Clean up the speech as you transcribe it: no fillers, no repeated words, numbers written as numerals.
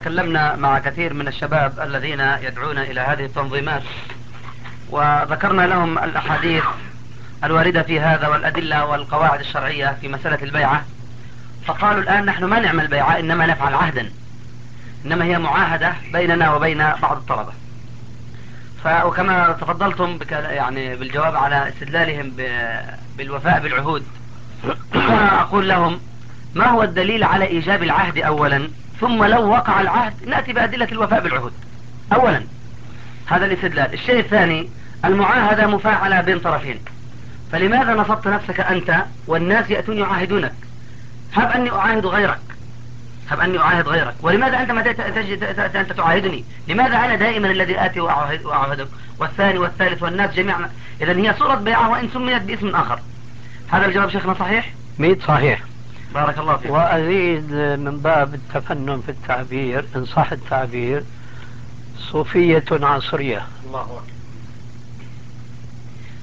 تكلمنا مع كثير من الشباب الذين يدعون إلى هذه التنظيمات، وذكرنا لهم الأحاديث الواردة في هذا والأدلة والقواعد الشرعية في مسألة البيعة. فقالوا الآن نحن ما نعمل بيعة، إنما نفعل عهدا، إنما هي معاهدة بيننا وبين بعض الطلبة. وكما تفضلتم يعني بالجواب على استدلالهم بالوفاء بالعهود، أقول لهم ما هو الدليل على إيجاب العهد أولا، ثم لو وقع العهد نأتي بأدلة الوفاء بالعهود. أولا هذا الاستدلال. الشيء الثاني، المعاهدة مفاعلة بين طرفين، فلماذا نصبت نفسك أنت والناس يأتون يعاهدونك؟ هب أني أعاهد غيرك، ولماذا أنت ما تأتي أنت تعاهدني؟ لماذا أنا دائما الذي آتي وأعاهدك، والثاني والثالث والناس جميعا؟ إذن هي صورة بيعة وإن سميت باسم آخر. هذا الجواب شيخنا صحيح؟ 100 صحيح. بارك الله فيك. وأزيد من باب التفنن في التعبير إن صح التعبير، صوفية عصرية. الله أكبر.